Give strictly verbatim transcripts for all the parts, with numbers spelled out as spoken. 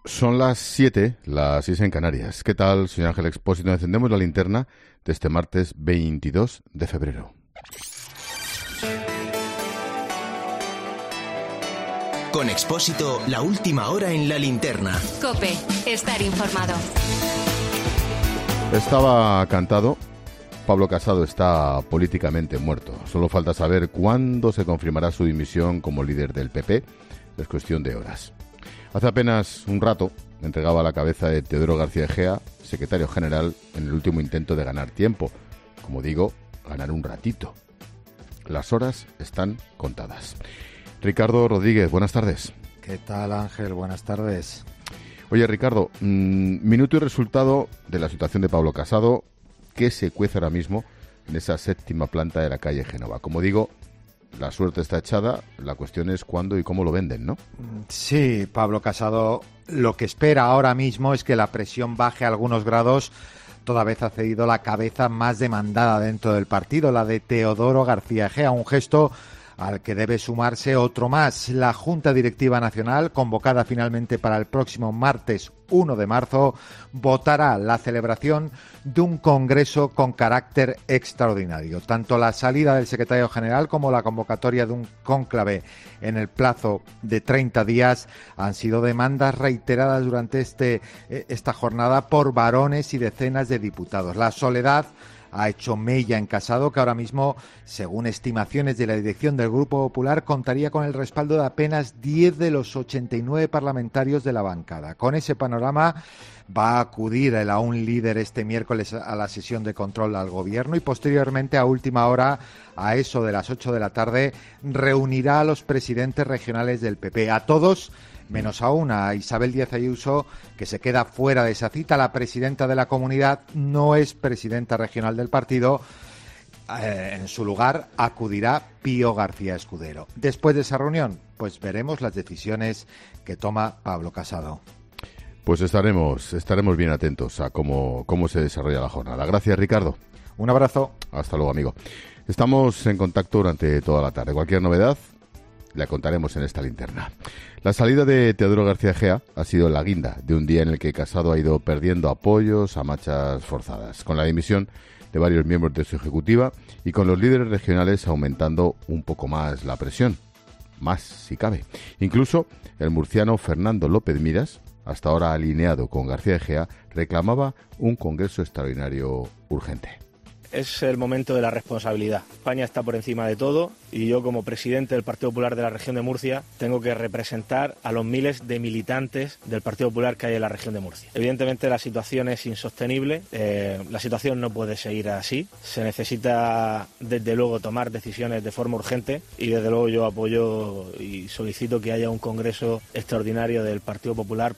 Son las siete, las seis en Canarias. ¿Qué tal, señor Ángel Expósito? Encendemos la linterna de este martes veintidós de febrero. Con Expósito, la última hora en la linterna. COPE, estar informado. Estaba cantado. Pablo Casado está políticamente muerto. Solo falta saber cuándo se confirmará su dimisión como líder del P P. Es cuestión de horas. Hace apenas un rato entregaba la cabeza de Teodoro García Egea, secretario general, en el último intento de ganar tiempo. Como digo, ganar un ratito. Las horas están contadas. Ricardo Rodríguez, buenas tardes. ¿Qué tal, Ángel? Buenas tardes. Oye, Ricardo, mmm, minuto y resultado de la situación de Pablo Casado. ¿Qué se cuece ahora mismo en esa séptima planta de la calle Génova? Como digo, la suerte está echada, la cuestión es cuándo y cómo lo venden, ¿no? Sí, Pablo Casado lo que espera ahora mismo es que la presión baje a algunos grados, toda vez ha cedido la cabeza más demandada dentro del partido, la de Teodoro García Egea, un gesto al que debe sumarse otro más. La Junta Directiva Nacional, convocada finalmente para el próximo martes uno de marzo, votará la celebración de un congreso con carácter extraordinario. Tanto la salida del secretario general como la convocatoria de un cónclave en el plazo de treinta días han sido demandas reiteradas durante este, esta jornada por varones y decenas de diputados. La soledad ha hecho mella en Casado, que ahora mismo, según estimaciones de la dirección del Grupo Popular, contaría con el respaldo de apenas diez de los ochenta y nueve parlamentarios de la bancada. Con ese panorama va a acudir el aún líder este miércoles a la sesión de control al Gobierno y posteriormente, a última hora, a eso de las ocho de la tarde, reunirá a los presidentes regionales del P P. A todos, menos a una, Isabel Díaz Ayuso, que se queda fuera de esa cita. La presidenta de la comunidad no es presidenta regional del partido. Eh, en su lugar acudirá Pío García Escudero. Después de esa reunión, pues veremos las decisiones que toma Pablo Casado. Pues estaremos, estaremos bien atentos a cómo, cómo se desarrolla la jornada. Gracias, Ricardo. Un abrazo. Hasta luego, amigo. Estamos en contacto durante toda la tarde. Cualquier novedad la contaremos en esta linterna. La salida de Teodoro García Egea ha sido la guinda de un día en el que Casado ha ido perdiendo apoyos a marchas forzadas, con la dimisión de varios miembros de su ejecutiva y con los líderes regionales aumentando un poco más la presión, más si cabe. Incluso el murciano Fernando López Miras, hasta ahora alineado con García Egea, reclamaba un congreso extraordinario urgente. Es el momento de la responsabilidad. España está por encima de todo y yo, como presidente del Partido Popular de la región de Murcia, tengo que representar a los miles de militantes del Partido Popular que hay en la región de Murcia. Evidentemente la situación es insostenible, eh, la situación no puede seguir así, se necesita desde luego tomar decisiones de forma urgente y desde luego yo apoyo y solicito que haya un congreso extraordinario del Partido Popular.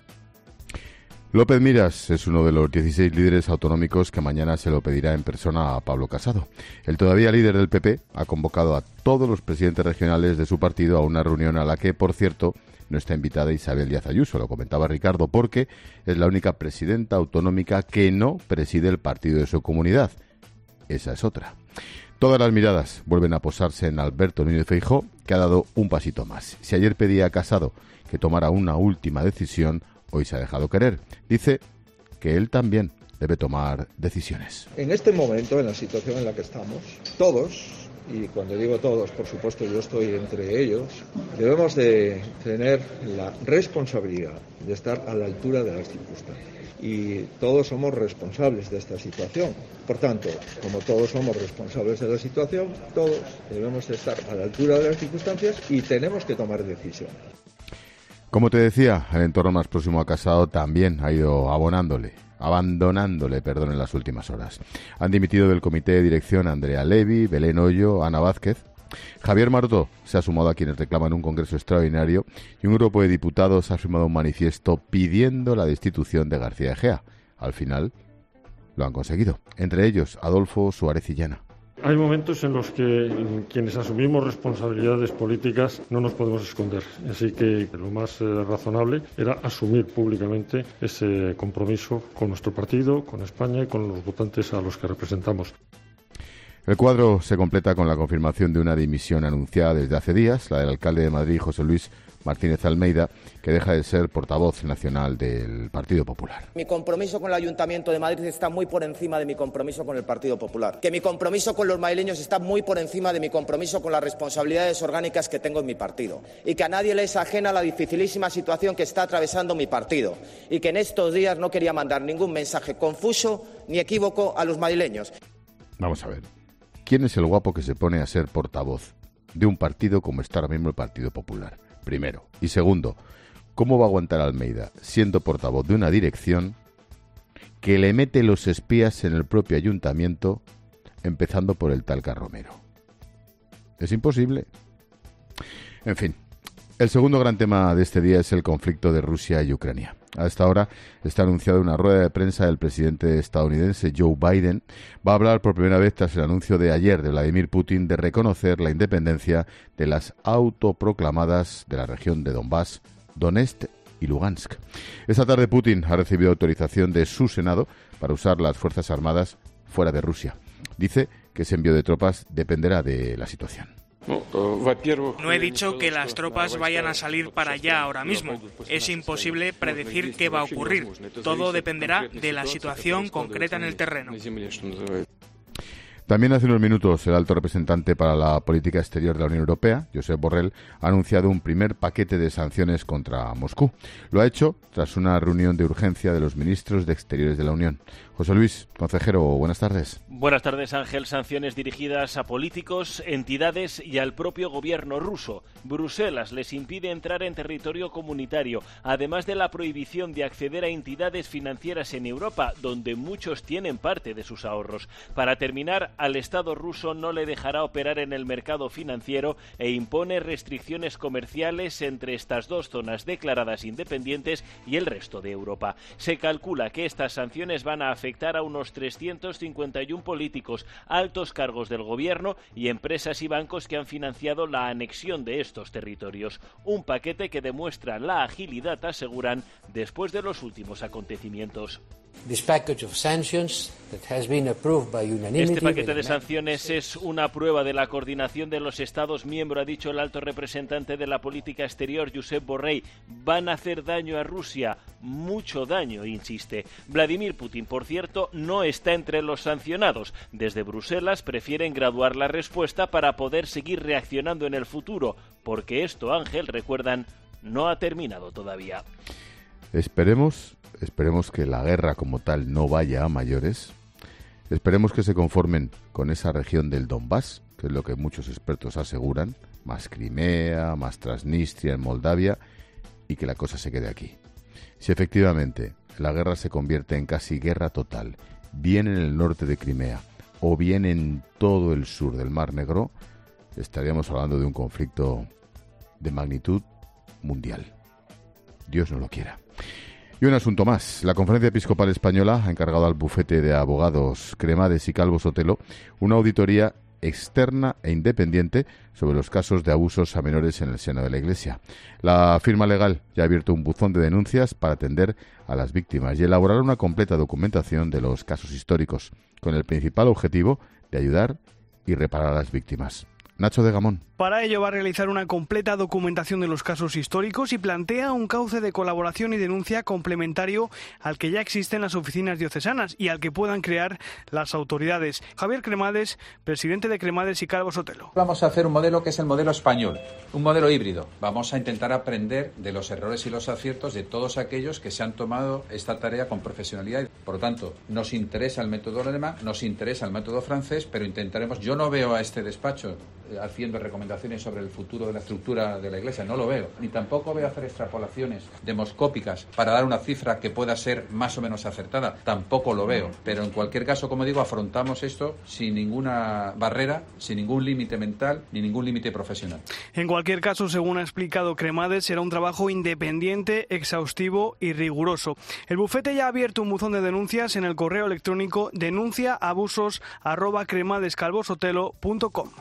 López Miras es uno de los dieciséis líderes autonómicos que mañana se lo pedirá en persona a Pablo Casado. El todavía líder del P P ha convocado a todos los presidentes regionales de su partido a una reunión a la que, por cierto, no está invitada Isabel Díaz Ayuso, lo comentaba Ricardo, porque es la única presidenta autonómica que no preside el partido de su comunidad. Esa es otra. Todas las miradas vuelven a posarse en Alberto Núñez Feijóo, que ha dado un pasito más. Si ayer pedía a Casado que tomara una última decisión, hoy se ha dejado querer. Dice que él también debe tomar decisiones. En este momento, en la situación en la que estamos, todos, y cuando digo todos, por supuesto yo estoy entre ellos, debemos de tener la responsabilidad de estar a la altura de las circunstancias. Y todos somos responsables de esta situación. Por tanto, como todos somos responsables de la situación, todos debemos de estar a la altura de las circunstancias y tenemos que tomar decisiones. Como te decía, el entorno más próximo a Casado también ha ido abonándole, abandonándole, perdón, en las últimas horas. Han dimitido del comité de dirección Andrea Levy, Belén Hoyo, Ana Vázquez. Javier Maroto se ha sumado a quienes reclaman un congreso extraordinario y un grupo de diputados ha firmado un manifiesto pidiendo la destitución de García Egea. Al final lo han conseguido. Entre ellos, Adolfo Suárez Illana. Hay momentos en los que quienes asumimos responsabilidades políticas no nos podemos esconder, así que lo más eh, razonable era asumir públicamente ese compromiso con nuestro partido, con España y con los votantes a los que representamos. El cuadro se completa con la confirmación de una dimisión anunciada desde hace días, la del alcalde de Madrid, José Luis Martínez Almeida, que deja de ser portavoz nacional del Partido Popular. Mi compromiso con el Ayuntamiento de Madrid está muy por encima de mi compromiso con el Partido Popular. Que mi compromiso con los madrileños está muy por encima de mi compromiso con las responsabilidades orgánicas que tengo en mi partido. Y que a nadie le es ajena la dificilísima situación que está atravesando mi partido. Y que en estos días no quería mandar ningún mensaje confuso ni equívoco a los madrileños. Vamos a ver. ¿Quién es el guapo que se pone a ser portavoz de un partido como está ahora mismo el Partido Popular? Primero. Y segundo, ¿cómo va a aguantar Almeida siendo portavoz de una dirección que le mete los espías en el propio ayuntamiento, empezando por el tal Carromero? Es imposible. En fin, el segundo gran tema de este día es el conflicto de Rusia y Ucrania. A esta hora está anunciada una rueda de prensa del presidente estadounidense Joe Biden. Va a hablar por primera vez tras el anuncio de ayer de Vladimir Putin de reconocer la independencia de las autoproclamadas de la región de Donbass, Donetsk y Lugansk. Esta tarde Putin ha recibido autorización de su Senado para usar las Fuerzas Armadas fuera de Rusia. Dice que ese envío de tropas dependerá de la situación. No he dicho que las tropas vayan a salir para allá ahora mismo. Es imposible predecir qué va a ocurrir. Todo dependerá de la situación concreta en el terreno. También hace unos minutos el alto representante para la política exterior de la Unión Europea, Josep Borrell, ha anunciado un primer paquete de sanciones contra Moscú. Lo ha hecho tras una reunión de urgencia de los ministros de Exteriores de la Unión. José Luis, consejero, buenas tardes. Buenas tardes, Ángel. Sanciones dirigidas a políticos, entidades y al propio gobierno ruso. Bruselas les impide entrar en territorio comunitario, además de la prohibición de acceder a entidades financieras en Europa, donde muchos tienen parte de sus ahorros. Para terminar, al Estado ruso no le dejará operar en el mercado financiero e impone restricciones comerciales entre estas dos zonas declaradas independientes y el resto de Europa. Se calcula que estas sanciones van a afectar a unos trescientos cincuenta y uno políticos, altos cargos del gobierno y empresas y bancos que han financiado la anexión de estos territorios. Un paquete que demuestra la agilidad, aseguran, después de los últimos acontecimientos. Este paquete de sanciones es una prueba de la coordinación de los Estados miembros, ha dicho el alto representante de la política exterior, Josep Borrell. Van a hacer daño a Rusia, mucho daño, insiste. Vladimir Putin, por cierto, no está entre los sancionados. Desde Bruselas prefieren graduar la respuesta para poder seguir reaccionando en el futuro, porque esto, Ángel, recuerdan, no ha terminado todavía. Esperemos, esperemos que la guerra como tal no vaya a mayores. Esperemos que se conformen con esa región del Donbass, que es lo que muchos expertos aseguran, más Crimea, más Transnistria en Moldavia, y que la cosa se quede aquí. Si efectivamente la guerra se convierte en casi guerra total, bien en el norte de Crimea o bien en todo el sur del Mar Negro, estaríamos hablando de un conflicto de magnitud mundial. Dios no lo quiera. Y un asunto más. La Conferencia Episcopal Española ha encargado al bufete de abogados Cremades y Calvo Sotelo una auditoría externa e independiente sobre los casos de abusos a menores en el seno de la Iglesia. La firma legal ya ha abierto un buzón de denuncias para atender a las víctimas y elaborar una completa documentación de los casos históricos, con el principal objetivo de ayudar y reparar a las víctimas. Nacho de Gamón. Para ello va a realizar una completa documentación de los casos históricos y plantea un cauce de colaboración y denuncia complementario al que ya existen las oficinas diocesanas y al que puedan crear las autoridades. Javier Cremades, presidente de Cremades y Calvo Sotelo. Vamos a hacer un modelo que es el modelo español, un modelo híbrido. Vamos a intentar aprender de los errores y los aciertos de todos aquellos que se han tomado esta tarea con profesionalidad. Por lo tanto, nos interesa el método alemán, nos interesa el método francés, pero intentaremos, yo no veo a este despacho haciendo recomendaciones sobre el futuro de la estructura de la Iglesia, no lo veo, ni tampoco veo hacer extrapolaciones demoscópicas para dar una cifra que pueda ser más o menos acertada, tampoco lo veo, pero en cualquier caso, como digo, afrontamos esto sin ninguna barrera, sin ningún límite mental ni ningún límite profesional. En cualquier caso, según ha explicado Cremades, será un trabajo independiente, exhaustivo y riguroso. El bufete ya ha abierto un buzón de denuncias en el correo electrónico denunciaabusos arroba cremadescalvosotelo punto com.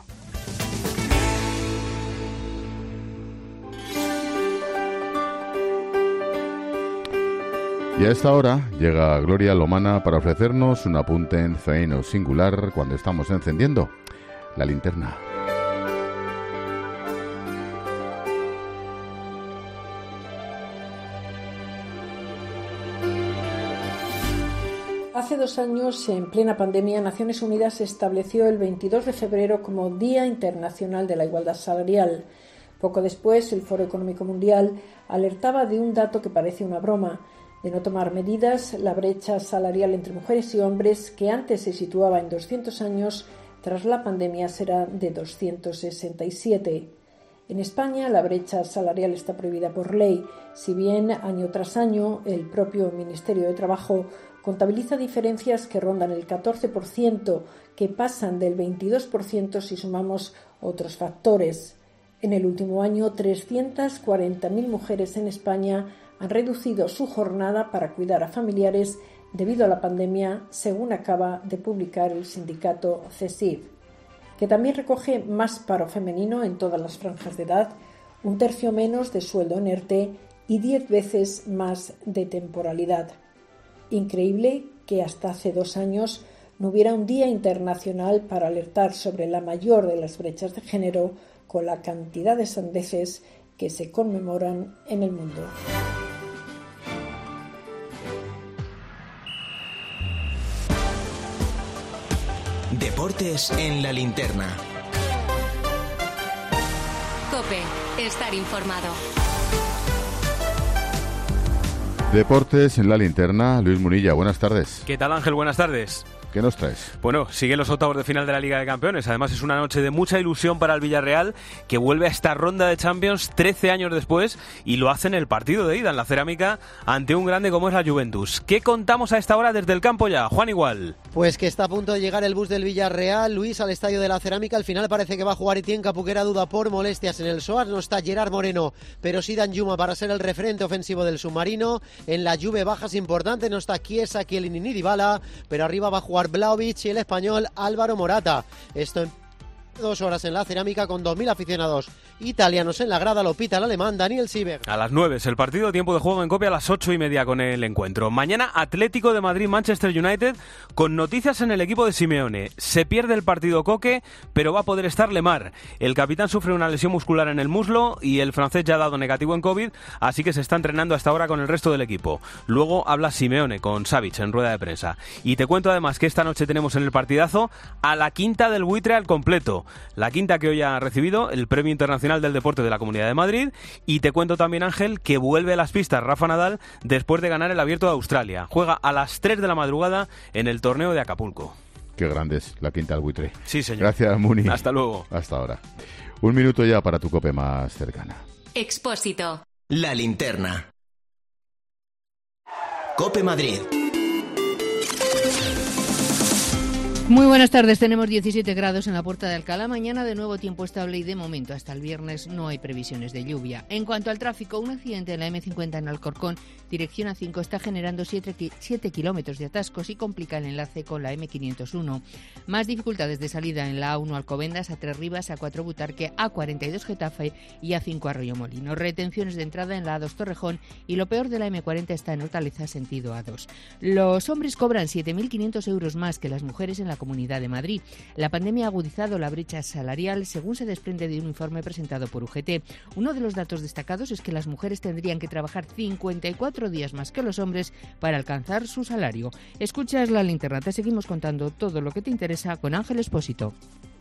Y a esta hora llega Gloria Lomana para ofrecernos un apunte en femenino singular cuando estamos encendiendo la linterna. Hace dos años, en plena pandemia, Naciones Unidas estableció el veintidós de febrero como Día Internacional de la Igualdad Salarial. Poco después, el Foro Económico Mundial alertaba de un dato que parece una broma. De no tomar medidas, la brecha salarial entre mujeres y hombres, que antes se situaba en doscientos años, tras la pandemia será de doscientos sesenta y siete. En España, la brecha salarial está prohibida por ley, si bien año tras año el propio Ministerio de Trabajo contabiliza diferencias que rondan el catorce por ciento, que pasan del veintidós por ciento si sumamos otros factores. En el último año, trescientas cuarenta mil mujeres en España han reducido su jornada para cuidar a familiares debido a la pandemia, según acaba de publicar el sindicato CESIF, que también recoge más paro femenino en todas las franjas de edad, un tercio menos de sueldo en ERTE y diez veces más de temporalidad. Increíble que hasta hace dos años no hubiera un día internacional para alertar sobre la mayor de las brechas de género, con la cantidad de sandeces que se conmemoran en el mundo. Deportes en la linterna. COPE, estar informado. Deportes en la linterna, Luis Munilla, buenas tardes. ¿Qué tal, Ángel? Buenas tardes. ¿Qué nos traes? Bueno, siguen los octavos de final de la Liga de Campeones. Además, es una noche de mucha ilusión para el Villarreal, que vuelve a esta ronda de Champions trece años después, y lo hace en el partido de ida en la Cerámica ante un grande como es la Juventus. ¿Qué contamos a esta hora desde el campo ya? Juan Igual. Pues que está a punto de llegar el bus del Villarreal, Luis, al estadio de la Cerámica. Al final parece que va a jugar Etienne Capuquera, duda por molestias en el S O A S. No está Gerard Moreno, pero sí Danjuma para ser el referente ofensivo del submarino. En la Juve bajas importantes, no está Chiesa, Chiellini ni Dybala, pero arriba va a jugar Vlahovic y el español Álvaro Morata. Esto en dos horas en la Cerámica, con dos mil aficionados italianos en la grada. Lo pita el alemán Daniel Sieber. A las nueve es el partido, tiempo de juego en COPE a las ocho y media con el encuentro. Mañana Atlético de Madrid, Manchester United, con noticias en el equipo de Simeone. Se pierde el partido Coque, pero va a poder estar Lemar. El capitán sufre una lesión muscular en el muslo y el francés ya ha dado negativo en COVID, así que se está entrenando hasta ahora con el resto del equipo. Luego habla Simeone con Savic en rueda de prensa. Y te cuento además que esta noche tenemos en el partidazo a la quinta del buitre al completo. La quinta que hoy ha recibido el Premio Internacional del Deporte de la Comunidad de Madrid. Y te cuento también, Ángel, que vuelve a las pistas Rafa Nadal después de ganar el Abierto de Australia. Juega a las tres de la madrugada en el torneo de Acapulco. Qué grande es la quinta del buitre. Sí, señor. Gracias, Muni. Hasta luego. Hasta ahora. Un minuto ya para tu COPE más cercana. Expósito. La linterna. COPE Madrid. Muy buenas tardes, tenemos diecisiete grados en la Puerta de Alcalá. Mañana de nuevo tiempo estable y de momento hasta el viernes no hay previsiones de lluvia. En cuanto al tráfico, un accidente en la eme cincuenta en Alcorcón, dirección A cinco, está generando siete kilómetros de atascos y complica el enlace con la eme quinientos uno. Más dificultades de salida en la A uno Alcobendas, A tres Rivas, A cuatro Butarque, A cuarenta y dos Getafe y A cinco Arroyomolinos. Retenciones de entrada en la A dos Torrejón y lo peor de la eme cuarenta está en Hortaleza, sentido A dos. Los hombres cobran siete mil quinientos euros más que las mujeres en la Comunidad de Madrid. La pandemia ha agudizado la brecha salarial, según se desprende de un informe presentado por U G T. Uno de los datos destacados es que las mujeres tendrían que trabajar cincuenta y cuatro días más que los hombres para alcanzar su salario. Escuchas La Linterna, te seguimos contando todo lo que te interesa con Ángel Expósito.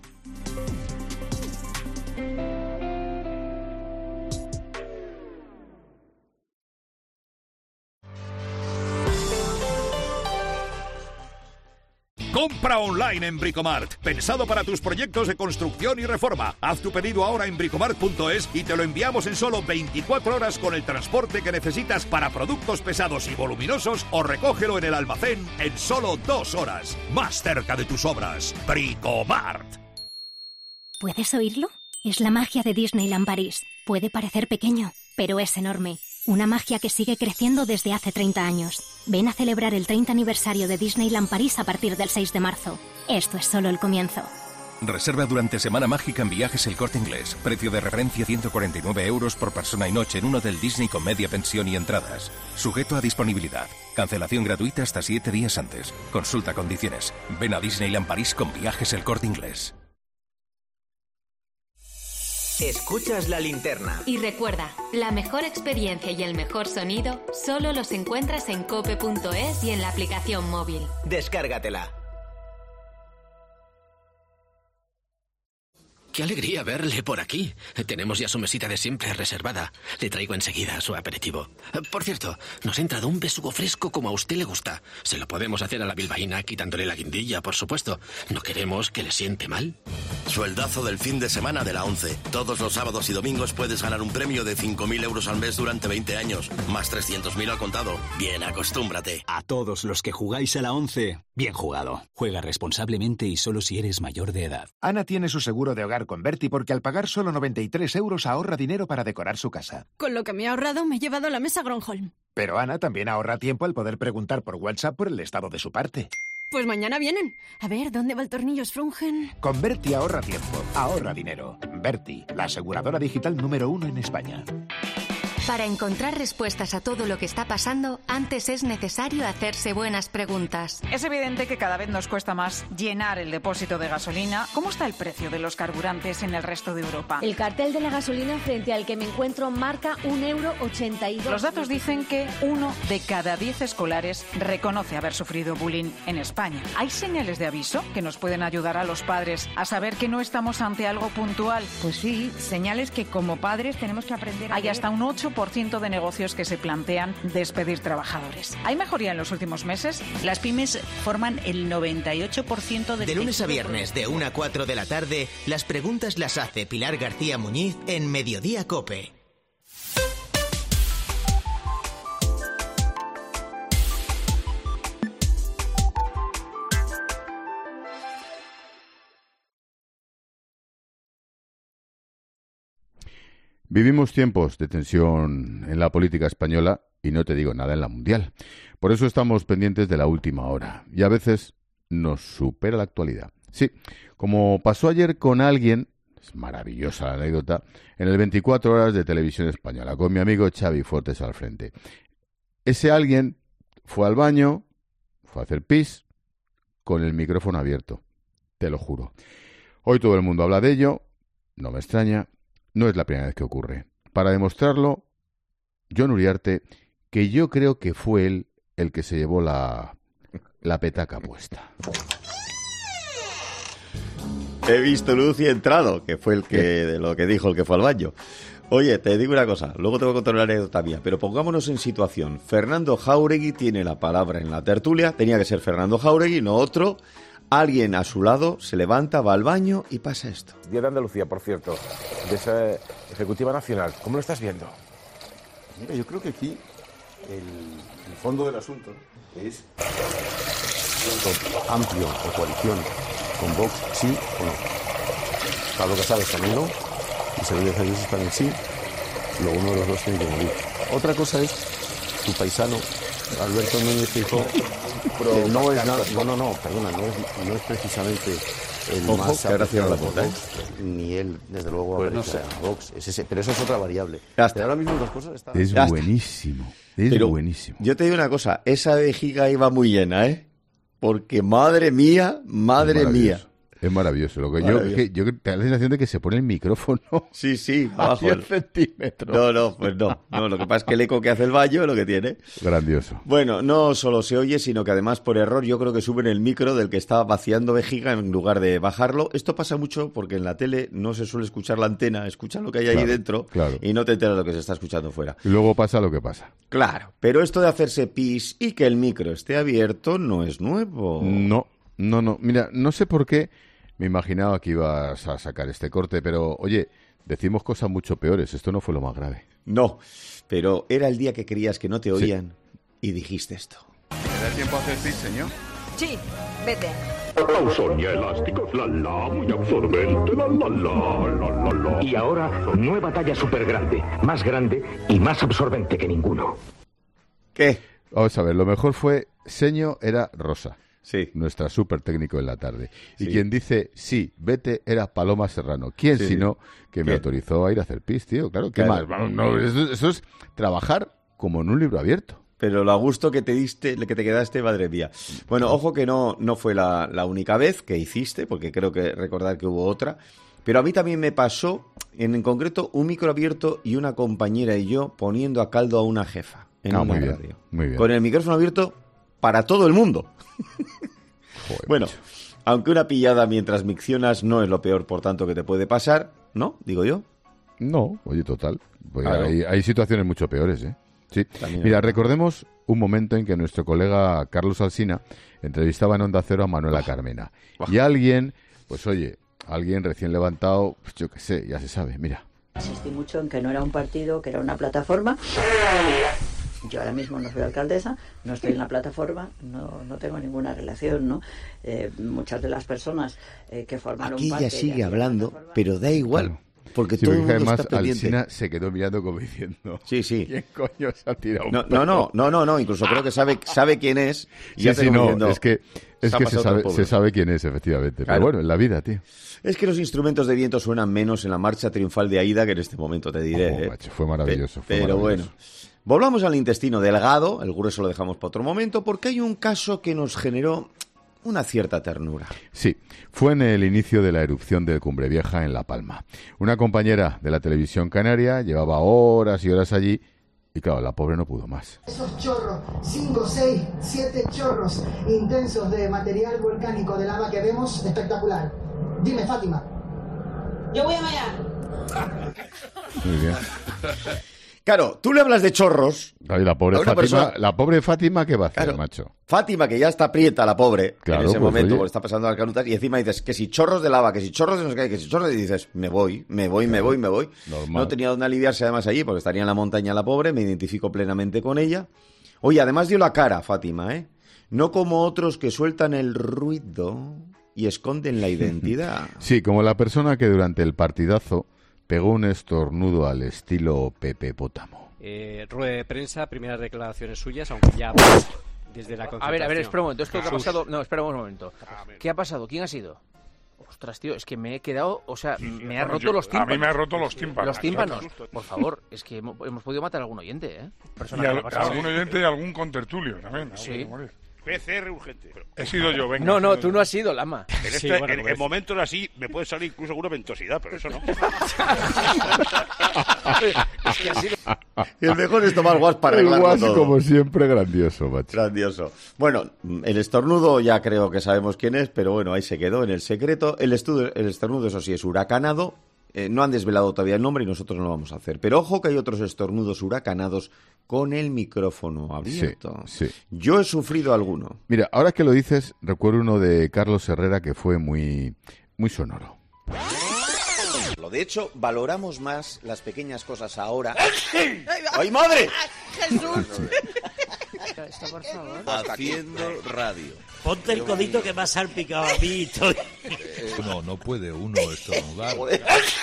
Compra online en Bricomart, pensado para tus proyectos de construcción y reforma. Haz tu pedido ahora en bricomart punto es y te lo enviamos en solo veinticuatro horas con el transporte que necesitas para productos pesados y voluminosos, o recógelo en el almacén en solo dos horas. Más cerca de tus obras. Bricomart. ¿Puedes oírlo? Es la magia de Disneyland París. Puede parecer pequeño, pero es enorme. Una magia que sigue creciendo desde hace treinta años. Ven a celebrar el treinta aniversario de Disneyland París a partir del seis de marzo. Esto es solo el comienzo. Reserva durante Semana Mágica en Viajes El Corte Inglés. Precio de referencia ciento cuarenta y nueve euros por persona y noche en un hotel Disney con media pensión y entradas. Sujeto a disponibilidad. Cancelación gratuita hasta siete días antes. Consulta condiciones. Ven a Disneyland París con Viajes El Corte Inglés. Escuchas La Linterna. Y recuerda, la mejor experiencia y el mejor sonido solo los encuentras en cope punto es y en la aplicación móvil. Descárgatela. Qué alegría verle por aquí. Tenemos ya su mesita de siempre reservada. Le traigo enseguida su aperitivo. Por cierto, nos ha entrado un besugo fresco como a usted le gusta. Se lo podemos hacer a la bilbaína quitándole la guindilla, por supuesto. No queremos que le siente mal. Sueldazo del fin de semana de la ONCE. Todos los sábados y domingos puedes ganar un premio de cinco mil euros al mes durante veinte años. Más trescientos mil al contado. Bien, acostúmbrate. A todos los que jugáis a la ONCE, bien jugado. Juega responsablemente y solo si eres mayor de edad. Ana tiene su seguro de hogar con Berti porque al pagar solo noventa y tres euros ahorra dinero para decorar su casa. Con lo que me he ahorrado me he llevado la mesa Gronholm. Pero Ana también ahorra tiempo al poder preguntar por WhatsApp por el estado de su parte. Pues mañana vienen. A ver, ¿dónde va el tornillo Sprungen? Con Berti ahorra tiempo, ahorra dinero. Berti, la aseguradora digital número uno en España. Para encontrar respuestas a todo lo que está pasando, antes es necesario hacerse buenas preguntas. Es evidente que cada vez nos cuesta más llenar el depósito de gasolina. ¿Cómo está el precio de los carburantes en el resto de Europa? El cartel de la gasolina frente al que me encuentro marca un euro ochenta y dos. Los datos dicen que uno de cada diez escolares reconoce haber sufrido bullying en España. ¿Hay señales de aviso que nos pueden ayudar a los padres a saber que no estamos ante algo puntual? Pues sí, señales que como padres tenemos que aprender a Hay leer. hasta un ocho por ciento de negocios que se plantean despedir trabajadores. ¿Hay mejoría en los últimos meses? Las pymes forman el noventa y ocho por ciento del De lunes a tejido viernes, de una a cuatro de la tarde, las preguntas las hace Pilar García Muñiz en Mediodía Cope. Vivimos tiempos de tensión en la política española y no te digo nada en la mundial. Por eso estamos pendientes de la última hora y a veces nos supera la actualidad. Sí, como pasó ayer con alguien, es maravillosa la anécdota, en el veinticuatro horas de Televisión Española, con mi amigo Xavi Fortes al frente. Ese alguien fue al baño, fue a hacer pis, con el micrófono abierto, te lo juro. Hoy todo el mundo habla de ello, no me extraña. No es la primera vez que ocurre. Para demostrarlo, Jon Uriarte, que yo creo que fue él el que se llevó la, la petaca puesta. He visto luz y he entrado, que fue el que de lo que dijo el que fue al baño. Oye, te digo una cosa, luego te voy a contar una anécdota mía, pero pongámonos en situación. Fernando Jáuregui tiene la palabra en la tertulia, tenía que ser Fernando Jáuregui, no otro. Alguien a su lado se levanta, va al baño y pasa esto. Día de Andalucía, por cierto, de esa Ejecutiva Nacional. ¿Cómo lo estás viendo? Mira, yo creo que aquí el, el fondo del asunto es amplio o coalición con Vox, sí o no. Pablo Casado está en el no, Isabel de Ayuso está en el sí, luego uno de los dos tiene que morir. Otra cosa es su paisano, Alberto Núñez Feijóo, que no es nada, no, no, no, perdona, no es, no es precisamente el Ojo, más que ahora cierra la apreciado puerta, por Vox, ni él, desde luego, Pues no aprecia sé. a Vox, es ese, pero eso es otra variable. Ya está. Pero ahora mismo las cosas están... Es Ya está. buenísimo, es Pero buenísimo. yo te digo una cosa, esa vejiga iba muy llena, ¿eh? Porque madre mía, madre Es mía. Es maravilloso. Lo que yo, Maravilloso. es que yo te da la sensación de que se pone el micrófono Sí, sí, a abajo. diez centímetros. No, no, pues no. No, lo que pasa es que el eco que hace el baño es lo que tiene. Grandioso. Bueno, no solo se oye, sino que además por error yo creo que suben el micro del que está vaciando vejiga en lugar de bajarlo. Esto pasa mucho porque en la tele no se suele escuchar la antena, escuchan lo que hay ahí Claro, dentro claro. y no te enteras de lo que se está escuchando fuera. Y luego pasa lo que pasa. Claro, pero esto de hacerse pis y que el micro esté abierto no es nuevo. No, no, no. Mira, no sé por qué me imaginaba que ibas a sacar este corte, pero oye, decimos cosas mucho peores. Esto no fue lo más grave. No, pero era el día que creías que no te oían y dijiste esto. ¿Me da tiempo a hacer pis, señor? Sí, vete. Sonia elásticos, la la, muy absorbente, la la la, la la la. Y ahora, nueva talla súper grande, más grande y más absorbente que ninguno. ¿Qué? Vamos a ver, lo mejor fue, Seño era Rosa. Sí. Nuestra súper técnico en la tarde. Y Sí. quien dice, sí, vete, era Paloma Serrano. ¿Quién Sí. sino que me ¿Qué? autorizó a ir a hacer pis, tío? Claro, ¿qué Claro. más? Vamos, no, eso, eso es trabajar como en un libro abierto. Pero lo a gusto que te diste, que te quedaste, madre mía. Bueno, ojo que no, no fue la, la única vez que hiciste, porque creo que recordar que hubo otra. Pero a mí también me pasó, en, en concreto, un micro abierto y una compañera y yo poniendo a caldo a una jefa en Ah, una muy bien, radio. muy bien. Con el micrófono abierto para todo el mundo. Joder, bueno, macho. aunque una pillada mientras miccionas no es lo peor, por tanto, que te puede pasar, ¿no? Digo yo. No, oye, total. Pues Claro. hay, hay situaciones mucho peores, ¿eh? Sí. También Mira, es verdad. recordemos un momento en que nuestro colega Carlos Alsina entrevistaba en Onda Cero a Manuela Carmena. Y alguien, pues oye, alguien recién levantado, pues yo qué sé, ya se sabe, mira. Insistí mucho en que no era un partido, que era una plataforma. Yo ahora mismo no soy alcaldesa, no estoy en la plataforma, no, no tengo ninguna relación, ¿no? Eh, muchas de las personas eh, que formaron Aquí parte... ella sigue de- hablando, pero da igual. Porque Sí, todo el porque mundo además está pendiente. Alsina se quedó mirando como diciendo, Sí, sí. ¿quién coño se ha tirado un No, pedo? no, no, no, no, no, incluso creo que sabe, sabe quién es. Y Sí, ya sí, tengo no, diciendo, es que, es ha que se, pasado sabe, otro se pueblo. sabe quién es, efectivamente. Claro. Pero bueno, en la vida, tío. Es que los instrumentos de viento suenan menos en la marcha triunfal de Aida que en este momento, te diré. Ojo, ¿eh? macho, fue maravilloso, fue Pero maravilloso. bueno. Volvamos al intestino delgado, el grueso lo dejamos para otro momento, porque hay un caso que nos generó una cierta ternura. Sí, fue en el inicio de la erupción de Cumbre Vieja en La Palma. Una compañera de la televisión canaria llevaba horas y horas allí y claro, la pobre no pudo más. Esos chorros, cinco, seis, siete chorros intensos de material volcánico de lava que vemos, espectacular. Dime, Fátima. Yo voy a mañana. Muy bien. Claro, tú le hablas de chorros. Ay, la pobre A una Fátima, persona- la pobre Fátima, ¿qué va a hacer, Claro. macho? Fátima, que ya está prieta, la pobre, Claro, en ese pues, momento, oye. porque está pasando las canutas, y encima dices que si chorros de lava, que si chorros de no sé qué, que si chorros de... Y dices, me voy, me voy, me voy, me voy. Normal. No tenía dónde aliviarse además allí, porque estaría en la montaña la pobre, me identifico plenamente con ella. Oye, además dio la cara, Fátima, ¿eh? No como otros que sueltan el ruido y esconden la identidad. Sí, como la persona que durante el partidazo pegó un estornudo al estilo Pepe Pótamo. Eh, rueda de prensa, primeras declaraciones suyas, aunque ya desde la A ver, concentración. a ver, espera un momento. ¿Esto qué ha Sus- pasado? No, espera un momento. ¿Qué ha pasado? ¿Quién ha sido? Ostras, tío, es que me he quedado... O sea, me ha bueno, roto yo- los a tímpanos. mí me ha roto los tímpanos. Los tímpanos. Exacto. Por favor, es que hemos, hemos podido matar a algún oyente, ¿eh? Persona Y que al- lo ha pasado. algún oyente y algún contertulio también. Sí. P C R urgente. He sido yo, venga. No, he no, sido tú yo. no has sido, Lama. En, este, Sí, bueno, en, pues. en momentos así me puede salir incluso alguna ventosidad, pero eso no. Es que ha sido... El mejor es tomar guas para El arreglarlo guas, todo. como siempre, grandioso, macho. Grandioso. Bueno, el estornudo ya creo que sabemos quién es, pero bueno, ahí se quedó en el secreto. El, estudio, el estornudo, eso sí, es huracanado. Eh, no han desvelado todavía el nombre y nosotros no lo vamos a hacer. Pero ojo que hay otros estornudos huracanados con el micrófono abierto. Sí, sí. Yo he sufrido alguno. Mira, ahora que lo dices, recuerdo uno de Carlos Herrera que fue muy, muy sonoro. De hecho, valoramos más las pequeñas cosas ahora. ¡Ay, madre! ¡Jesús! Esto, por favor. Haciendo radio. Ponte el codito que me ha salpicado a mí. Estoy... No, no puede uno estornudar. O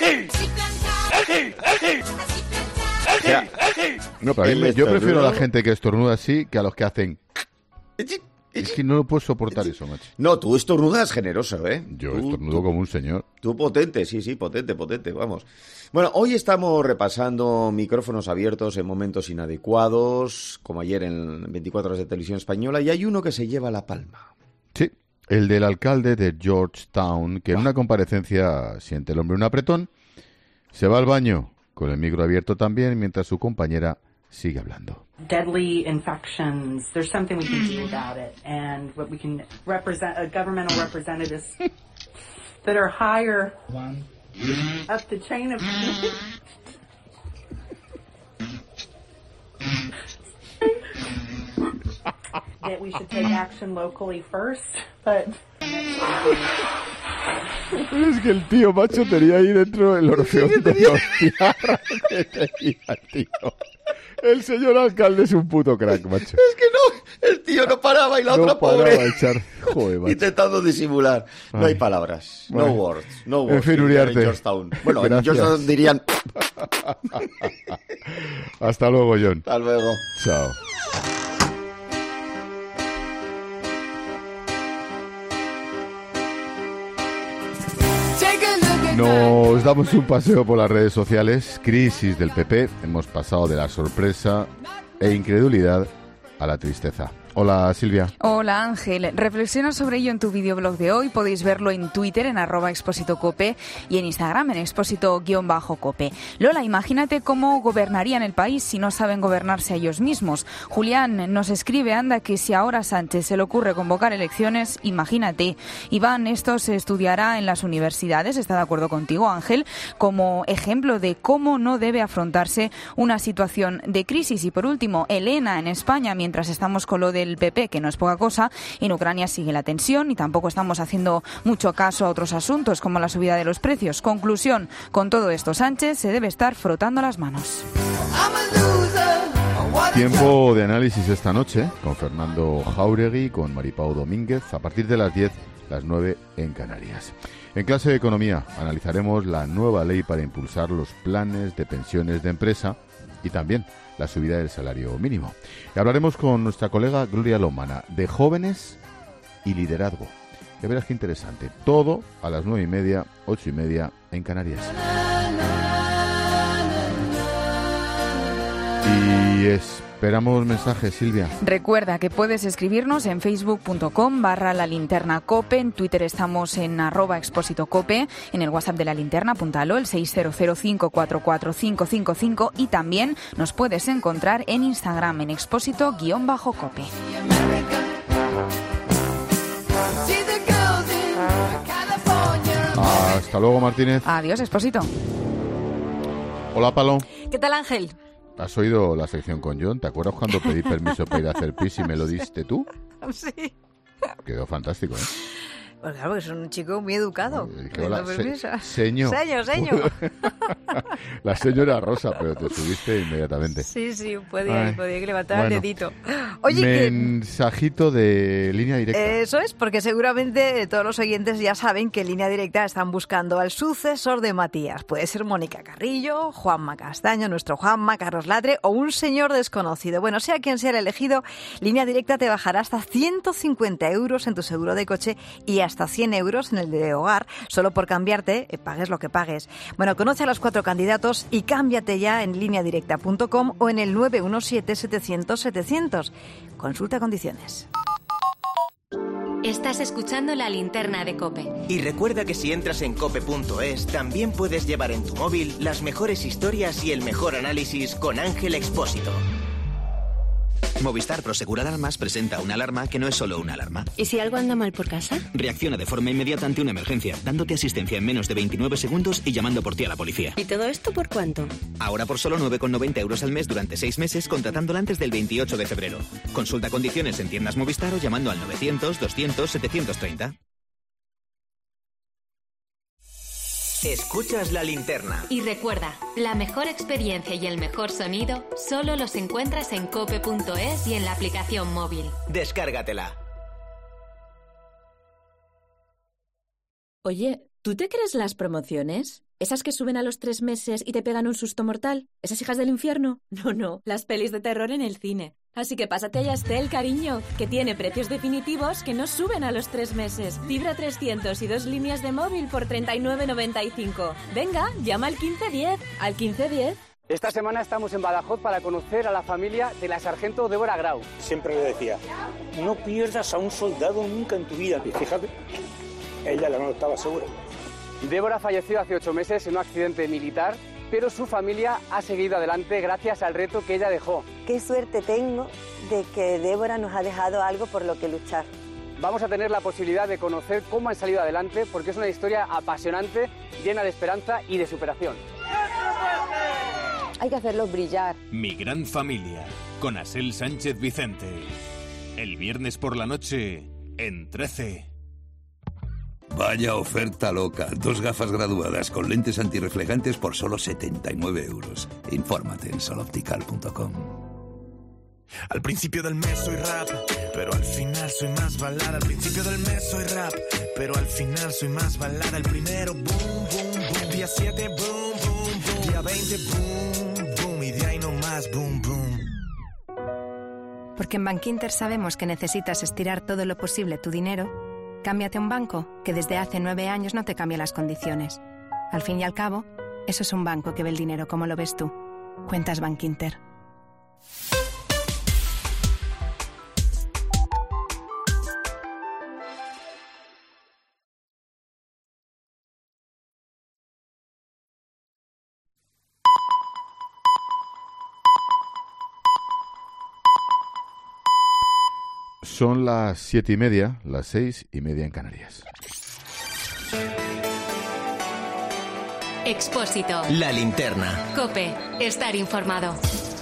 sea, No, pero a mí el me- yo prefiero a la estornudo- gente que estornuda así que a los que hacen... Es que no puedo soportar eso, macho. No, tú estornudas generoso, ¿eh? Yo Tú- estornudo como un señor. Tú potente, sí, sí, potente, potente, vamos. Bueno, hoy estamos repasando micrófonos abiertos en momentos inadecuados, como ayer en veinticuatro horas de televisión española, y hay uno que se lleva la palma. Sí, el del alcalde de Georgetown, que en una comparecencia siente el hombre un apretón, se va al baño con el micro abierto también, mientras su compañera sigue hablando. Deadly infections. There's something we can do about it, and what we can represent, uh, governmental representatives that are higher up the chain of. That we should take action locally first, but. Es que el tío, macho, tenía ahí dentro el orfeón de hostia que tenía, tío. El señor alcalde es un puto crack, macho. Es que no, el tío no paraba y la No otra paraba pobre de echar... Joder, macho. intentando disimular. No hay Ay. palabras, no Bueno. words, no En words. fin, dirían Uriarte. en Georgetown. Bueno, en Gracias. Georgetown dirían... Hasta luego, John. Hasta luego. Chao. Nos damos un paseo por las redes sociales. Crisis del P P. Hemos pasado de la sorpresa e incredulidad a la tristeza. Hola, Silvia. Hola, Ángel. Reflexiona sobre ello en tu videoblog de hoy. Podéis verlo en Twitter, en arroba expósito cope, y en Instagram, en expósito-cope. Lola, imagínate cómo gobernarían el país si no saben gobernarse a ellos mismos. Julián nos escribe, anda, que si ahora a Sánchez se le ocurre convocar elecciones, imagínate. Iván, esto se estudiará en las universidades, está de acuerdo contigo, Ángel, como ejemplo de cómo no debe afrontarse una situación de crisis. Y por último, Elena, en España, mientras estamos con lo de el P P, que no es poca cosa, en Ucrania sigue la tensión y tampoco estamos haciendo mucho caso a otros asuntos como la subida de los precios. Conclusión, con todo esto, Sánchez se debe estar frotando las manos. Tiempo de análisis esta noche con Fernando Jáuregui, con Maripau Domínguez, a partir de las diez, las nueve en Canarias. En clase de economía analizaremos la nueva ley para impulsar los planes de pensiones de empresa y también la subida del salario mínimo. Y hablaremos con nuestra colega Gloria Lomana de jóvenes y liderazgo. Ya verás qué interesante. Todo a las nueve y media, ocho y media en Canarias. Y esperamos mensajes, Silvia. Recuerda que puedes escribirnos en facebook.com barra la linterna cope, en Twitter estamos en arroba expósito cope, en el WhatsApp de la linterna, apúntalo, el seis cero cero cinco cuatro cuatro cinco cinco cinco, y también nos puedes encontrar en Instagram en expósito-cope. Hasta luego, Martínez. Adiós, Expósito. Hola, Palo. ¿Qué tal, Ángel? ¿Has oído la sección con John? ¿Te acuerdas cuando pedí permiso para ir a hacer pis y me lo diste tú? Sí. Quedó fantástico, ¿eh? Pues claro, porque es un chico muy educado. Dije, hola, se, señor. Señor, señor. La señora Rosa, pero te subiste inmediatamente. Sí, sí, podía, Ay, podía levantar bueno, el dedito. Oye, mensajito que, de Línea Directa. Eso es, porque seguramente todos los oyentes ya saben que en Línea Directa están buscando al sucesor de Matías. Puede ser Mónica Carrillo, Juanma Castaño, nuestro Juanma, Carlos Latre o un señor desconocido. Bueno, sea quien sea el elegido, Línea Directa te bajará hasta ciento cincuenta euros en tu seguro de coche y hasta hasta cien euros en el de hogar, solo por cambiarte, eh, pagues lo que pagues. Bueno, conoce a los cuatro candidatos y cámbiate ya en línea directa punto com o en el nueve uno siete setecientos setecientos. Consulta condiciones. Estás escuchando La Linterna de COPE. Y recuerda que si entras en cope punto es, también puedes llevar en tu móvil las mejores historias y el mejor análisis con Ángel Expósito. Movistar Prosegur Alarmas presenta una alarma que no es solo una alarma. ¿Y si algo anda mal por casa? Reacciona de forma inmediata ante una emergencia, dándote asistencia en menos de veintinueve segundos y llamando por ti a la policía. ¿Y todo esto por cuánto? Ahora por solo nueve con noventa euros al mes durante seis meses, contratándola antes del veintiocho de febrero. Consulta condiciones en tiendas Movistar o llamando al novecientos doscientos setecientos treinta. Escuchas La Linterna. Y recuerda, la mejor experiencia y el mejor sonido solo los encuentras en cope punto es y en la aplicación móvil. Descárgatela. Oye, ¿tú te crees las promociones? ¿Esas que suben a los tres meses y te pegan un susto mortal? ¿Esas hijas del infierno? No, no, las pelis de terror en el cine. Así que pásate a Yastel, cariño, que tiene precios definitivos que no suben a los tres meses. Fibra trescientos y dos líneas de móvil por treinta y nueve noventa y cinco. Venga, llama al quince diez. ¿Al quince diez? Esta semana estamos en Badajoz para conocer a la familia de la sargento Débora Grau. Siempre le decía, no pierdas a un soldado nunca en tu vida. Y fíjate, ella no estaba segura. Débora falleció hace ocho meses en un accidente militar, pero su familia ha seguido adelante gracias al reto que ella dejó. Qué suerte tengo de que Débora nos ha dejado algo por lo que luchar. Vamos a tener la posibilidad de conocer cómo han salido adelante, porque es una historia apasionante, llena de esperanza y de superación. Hay que hacerlos brillar. Mi gran familia, con Asel Sánchez Vicente. El viernes por la noche, en trece. Vaya oferta loca. Dos gafas graduadas con lentes antirreflejantes por solo setenta y nueve euros. Infórmate en soloptical punto com. Al principio del mes soy rap, pero al final soy más balada. Al principio del mes soy rap, pero al final soy más balada. El primero, boom, boom, boom. Día siete, boom, boom, boom. Día veinte, boom, boom. Y de ahí no más, boom, boom. Porque en Bankinter sabemos que necesitas estirar todo lo posible tu dinero. Cámbiate a un banco que desde hace nueve años no te cambia las condiciones. Al fin y al cabo, eso es un banco que ve el dinero como lo ves tú. Cuentas Bankinter. Son las siete y media, las seis y media en Canarias. Expósito. La linterna. COPE. Estar informado.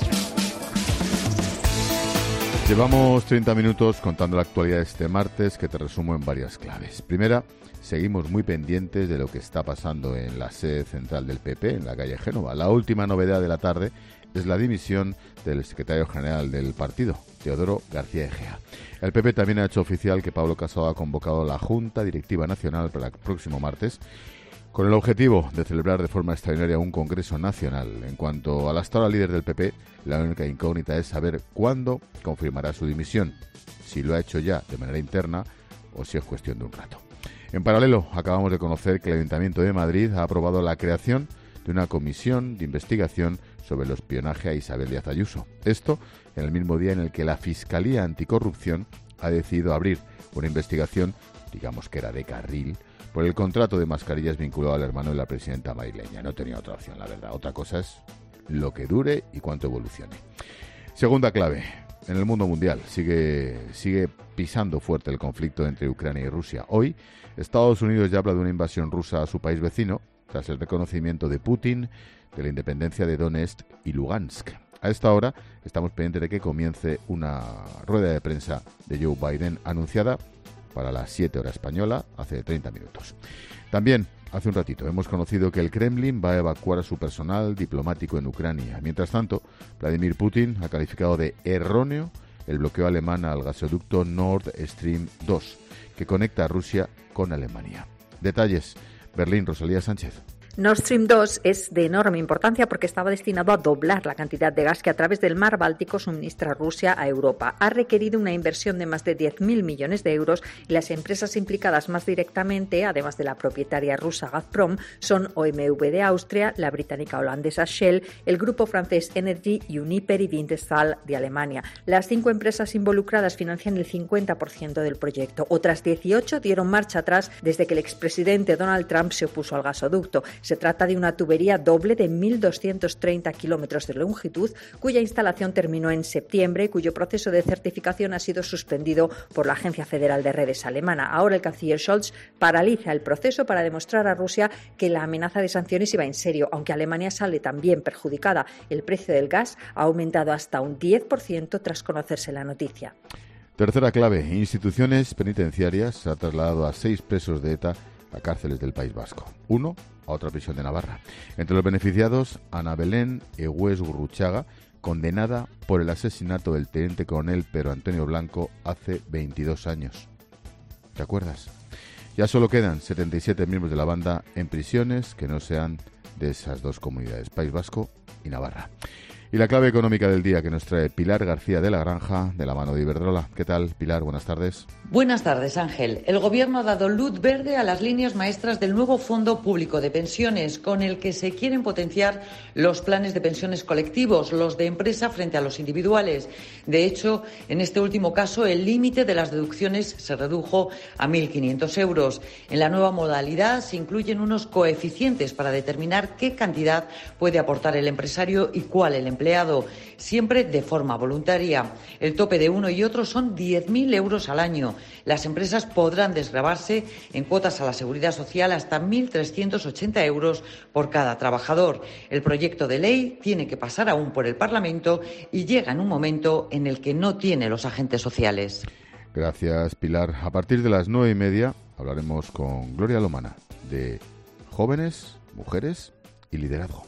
Llevamos treinta minutos contando la actualidad de este martes, que te resumo en varias claves. Primera, seguimos muy pendientes de lo que está pasando en la sede central del P P, en la calle Génova. La última novedad de la tarde es la dimisión del secretario general del partido, Teodoro García Egea. El P P también ha hecho oficial que Pablo Casado ha convocado la Junta Directiva Nacional para el próximo martes, con el objetivo de celebrar de forma extraordinaria un congreso nacional. En cuanto al hasta ahora líder del P P, la única incógnita es saber cuándo confirmará su dimisión, si lo ha hecho ya de manera interna o si es cuestión de un rato. En paralelo, acabamos de conocer que el Ayuntamiento de Madrid ha aprobado la creación de una comisión de investigación sobre el espionaje a Isabel Díaz Ayuso. Esto en el mismo día en el que la Fiscalía Anticorrupción ha decidido abrir una investigación, digamos que era de carril, por el contrato de mascarillas vinculado al hermano de la presidenta madrileña. No tenía otra opción, la verdad. Otra cosa es lo que dure y cuánto evolucione. Segunda clave. En el mundo mundial sigue, sigue pisando fuerte el conflicto entre Ucrania y Rusia. Hoy, Estados Unidos ya habla de una invasión rusa a su país vecino, tras el reconocimiento de Putin de la independencia de Donetsk y Lugansk. A esta hora estamos pendientes de que comience una rueda de prensa de Joe Biden anunciada para las siete horas española, hace treinta minutos. También, hace un ratito, hemos conocido que el Kremlin va a evacuar a su personal diplomático en Ucrania. Mientras tanto, Vladimir Putin ha calificado de erróneo el bloqueo alemán al gasoducto Nord Stream dos, que conecta a Rusia con Alemania. Detalles, Berlín, Rosalía Sánchez. Nord Stream dos es de enorme importancia porque estaba destinado a doblar la cantidad de gas que a través del mar Báltico suministra Rusia a Europa. Ha requerido una inversión de más de diez mil millones de euros y las empresas implicadas más directamente, además de la propietaria rusa Gazprom, son O M V de Austria, la británica holandesa Shell, el grupo francés Energy y Uniper y Wintershall de Alemania. Las cinco empresas involucradas financian el cincuenta por ciento del proyecto. Otras dieciocho dieron marcha atrás desde que el expresidente Donald Trump se opuso al gasoducto. Se trata de una tubería doble de mil doscientos treinta kilómetros de longitud, cuya instalación terminó en septiembre y cuyo proceso de certificación ha sido suspendido por la Agencia Federal de Redes alemana. Ahora el canciller Scholz paraliza el proceso para demostrar a Rusia que la amenaza de sanciones iba en serio, aunque Alemania sale también perjudicada. El precio del gas ha aumentado hasta un diez por ciento tras conocerse la noticia. Tercera clave. Instituciones penitenciarias se ha trasladado a seis presos de ETA a cárceles del País Vasco. Uno a otra prisión de Navarra. Entre los beneficiados, Ana Belén Egués Gurruchaga, condenada por el asesinato del teniente coronel Pedro Antonio Blanco hace veintidós años. ¿Te acuerdas? Ya solo quedan setenta y siete miembros de la banda en prisiones que no sean de esas dos comunidades, País Vasco y Navarra. Y la clave económica del día que nos trae Pilar García de la Granja, de la mano de Iberdrola. ¿Qué tal, Pilar? Buenas tardes. Buenas tardes, Ángel. El Gobierno ha dado luz verde a las líneas maestras del nuevo Fondo Público de Pensiones, con el que se quieren potenciar los planes de pensiones colectivos, los de empresa frente a los individuales. De hecho, en este último caso, el límite de las deducciones se redujo a mil quinientos euros. En la nueva modalidad se incluyen unos coeficientes para determinar qué cantidad puede aportar el empresario y cuál el empleado, siempre de forma voluntaria. El tope de uno y otro son diez mil euros al año. Las empresas podrán desgravarse en cuotas a la Seguridad Social hasta mil trescientos ochenta euros por cada trabajador. El proyecto de ley tiene que pasar aún por el Parlamento y llega en un momento en el que no tiene los agentes sociales. Gracias, Pilar. A partir de las nueve y media hablaremos con Gloria Lomana de jóvenes, mujeres y liderazgo.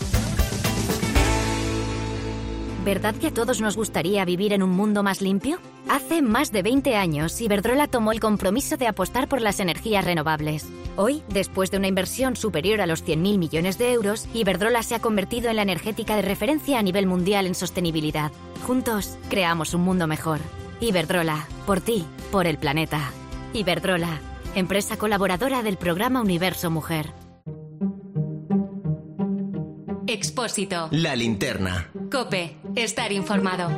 ¿Verdad que a todos nos gustaría vivir en un mundo más limpio? Hace más de veinte años, Iberdrola tomó el compromiso de apostar por las energías renovables. Hoy, después de una inversión superior a los cien mil millones de euros, Iberdrola se ha convertido en la energética de referencia a nivel mundial en sostenibilidad. Juntos, creamos un mundo mejor. Iberdrola, por ti, por el planeta. Iberdrola, empresa colaboradora del programa Universo Mujer. Expósito. La linterna. COPE. Estar informado.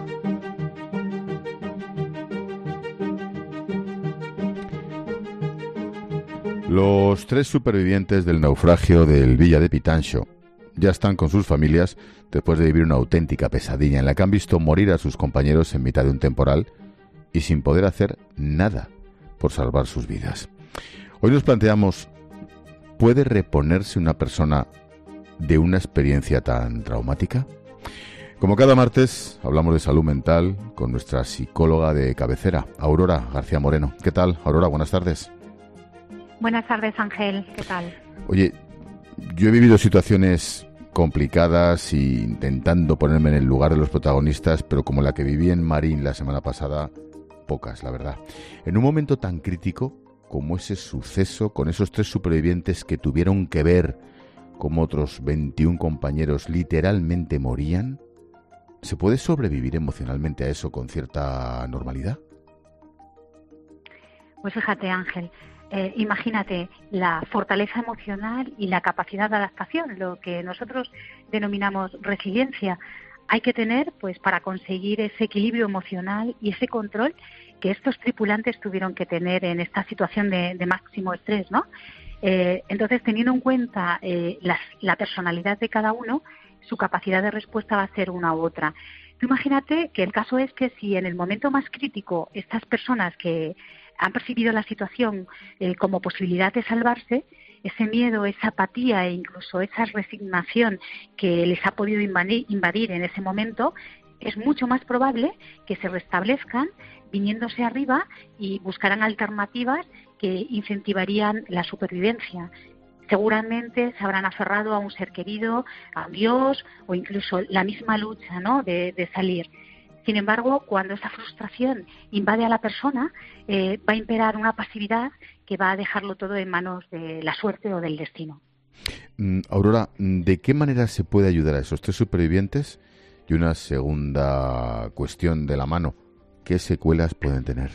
Los tres supervivientes del naufragio del Villa de Pitancho ya están con sus familias después de vivir una auténtica pesadilla en la que han visto morir a sus compañeros en mitad de un temporal y sin poder hacer nada por salvar sus vidas. Hoy nos planteamos, ¿puede reponerse una persona de una experiencia tan traumática? Como cada martes, hablamos de salud mental con nuestra psicóloga de cabecera, Aurora García Moreno. ¿Qué tal, Aurora? Buenas tardes. Buenas tardes, Ángel. ¿Qué tal? Oye, yo he vivido situaciones complicadas e intentando ponerme en el lugar de los protagonistas, pero como la que viví en Marín la semana pasada, pocas, la verdad. En un momento tan crítico como ese suceso con esos tres supervivientes que tuvieron que ver cómo otros veintiún compañeros literalmente morían, ¿se puede sobrevivir emocionalmente a eso con cierta normalidad? Pues fíjate, Ángel, eh, imagínate la fortaleza emocional y la capacidad de adaptación, lo que nosotros denominamos resiliencia. Hay que tener, pues, para conseguir ese equilibrio emocional y ese control que estos tripulantes tuvieron que tener en esta situación de, de máximo estrés, ¿no? Eh, entonces, teniendo en cuenta eh, la, la personalidad de cada uno, su capacidad de respuesta va a ser una u otra. Tú imagínate que el caso es que si en el momento más crítico estas personas que han percibido la situación eh, como posibilidad de salvarse, ese miedo, esa apatía e incluso esa resignación que les ha podido invadir, invadir en ese momento, es mucho más probable que se restablezcan viniéndose arriba y buscarán alternativas que incentivarían la supervivencia. Seguramente se habrán aferrado a un ser querido, a Dios o incluso la misma lucha, ¿no?, de, de salir. Sin embargo, cuando esa frustración invade a la persona, eh, va a imperar una pasividad que va a dejarlo todo en manos de la suerte o del destino. Mm, Aurora, ¿de qué manera se puede ayudar a esos tres supervivientes? Y una segunda cuestión de la mano, ¿qué secuelas pueden tener?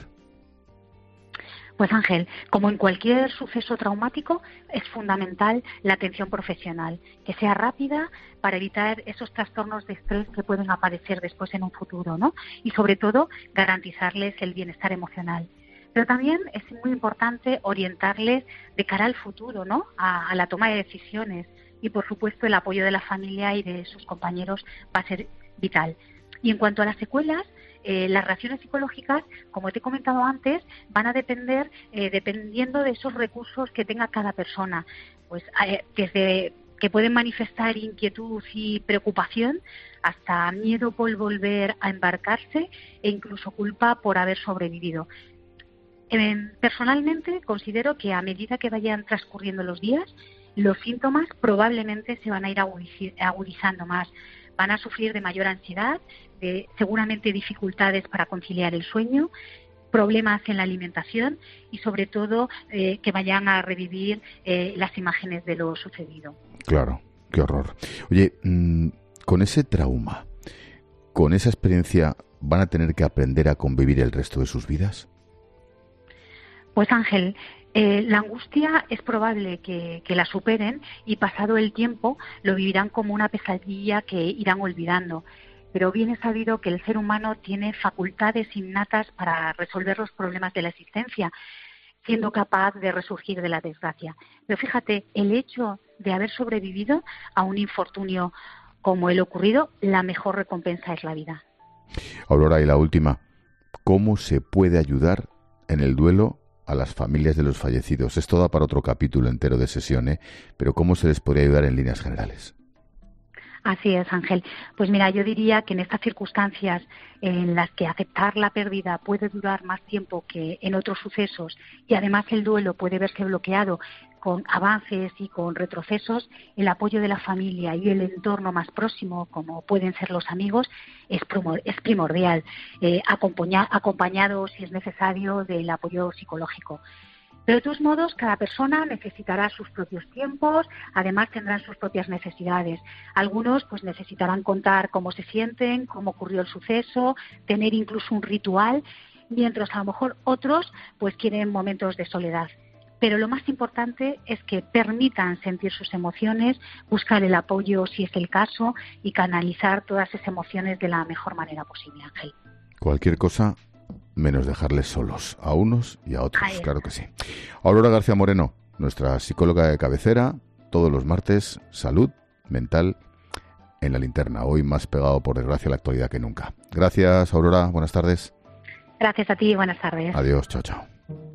Pues Ángel, como en cualquier suceso traumático, es fundamental la atención profesional, que sea rápida para evitar esos trastornos de estrés que pueden aparecer después en un futuro, ¿no? Y sobre todo, garantizarles el bienestar emocional. Pero también es muy importante orientarles de cara al futuro, ¿no?, a, a la toma de decisiones. Y, por supuesto, el apoyo de la familia y de sus compañeros va a ser vital. Y en cuanto a las secuelas, eh, las reacciones psicológicas, como te he comentado antes, van a depender eh, dependiendo de esos recursos que tenga cada persona. Pues eh, desde que pueden manifestar inquietud y preocupación hasta miedo por volver a embarcarse e incluso culpa por haber sobrevivido. Eh, personalmente considero que a medida que vayan transcurriendo los días, los síntomas probablemente se van a ir agudizando más. Van a sufrir de mayor ansiedad, de seguramente dificultades para conciliar el sueño, problemas en la alimentación y sobre todo eh, que vayan a revivir eh, las imágenes de lo sucedido. Claro, qué horror. Oye, mmm, con ese trauma, con esa experiencia, ¿van a tener que aprender a convivir el resto de sus vidas? Pues Ángel, Eh, la angustia es probable que, que la superen y pasado el tiempo lo vivirán como una pesadilla que irán olvidando. Pero bien es sabido que el ser humano tiene facultades innatas para resolver los problemas de la existencia, siendo capaz de resurgir de la desgracia. Pero fíjate, el hecho de haber sobrevivido a un infortunio como el ocurrido, la mejor recompensa es la vida. Aurora, y la última, ¿cómo se puede ayudar en el duelo a las familias de los fallecidos? Es toda para otro capítulo entero de sesión, ¿eh? Pero ¿cómo se les podría ayudar en líneas generales? Así es, Ángel. Pues mira, yo diría que en estas circunstancias en las que aceptar la pérdida puede durar más tiempo que en otros sucesos y además el duelo puede verse bloqueado con avances y con retrocesos, el apoyo de la familia y el entorno más próximo, como pueden ser los amigos, es primordial, eh, acompaña, acompañado, si es necesario, del apoyo psicológico. Pero de todos modos, cada persona necesitará sus propios tiempos, además tendrán sus propias necesidades. Algunos pues necesitarán contar cómo se sienten, cómo ocurrió el suceso, tener incluso un ritual, mientras a lo mejor otros pues quieren momentos de soledad. Pero lo más importante es que permitan sentir sus emociones, buscar el apoyo si es el caso y canalizar todas esas emociones de la mejor manera posible, Ángel. Cualquier cosa menos dejarles solos, a unos y a otros, claro que sí. Aurora García Moreno, nuestra psicóloga de cabecera, todos los martes, salud mental en la linterna. Hoy más pegado, por desgracia, a la actualidad que nunca. Gracias, Aurora, buenas tardes. Gracias a ti y buenas tardes. Adiós, chao, chao.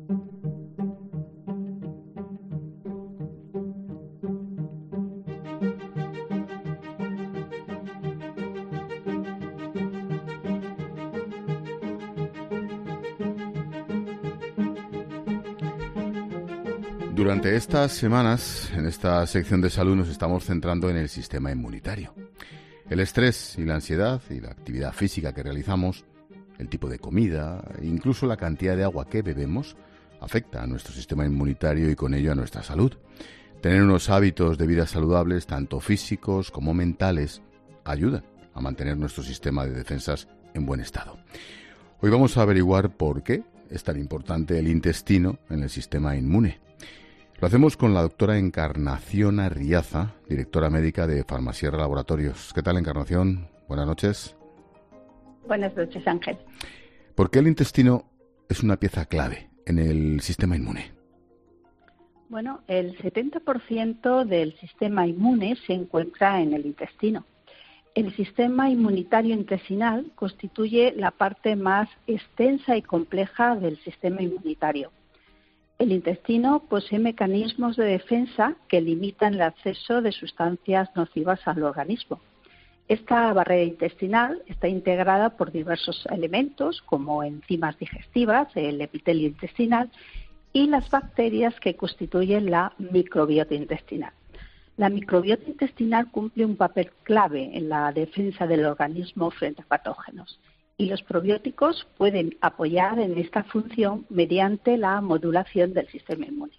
Durante estas semanas, en esta sección de salud, nos estamos centrando en el sistema inmunitario. El estrés y la ansiedad y la actividad física que realizamos, el tipo de comida e incluso la cantidad de agua que bebemos afecta a nuestro sistema inmunitario y con ello a nuestra salud. Tener unos hábitos de vida saludables, tanto físicos como mentales, ayudan a mantener nuestro sistema de defensas en buen estado. Hoy vamos a averiguar por qué es tan importante el intestino en el sistema inmune. Lo hacemos con la doctora Encarnación Arriaza, directora médica de Farmasierra Laboratorios. ¿Qué tal, Encarnación? Buenas noches. Buenas noches, Ángel. ¿Por qué el intestino es una pieza clave en el sistema inmune? Bueno, el setenta por ciento del sistema inmune se encuentra en el intestino. El sistema inmunitario intestinal constituye la parte más extensa y compleja del sistema inmunitario. El intestino posee mecanismos de defensa que limitan el acceso de sustancias nocivas al organismo. Esta barrera intestinal está integrada por diversos elementos como enzimas digestivas, el epitelio intestinal y las bacterias que constituyen la microbiota intestinal. La microbiota intestinal cumple un papel clave en la defensa del organismo frente a patógenos. Y los probióticos pueden apoyar en esta función mediante la modulación del sistema inmune.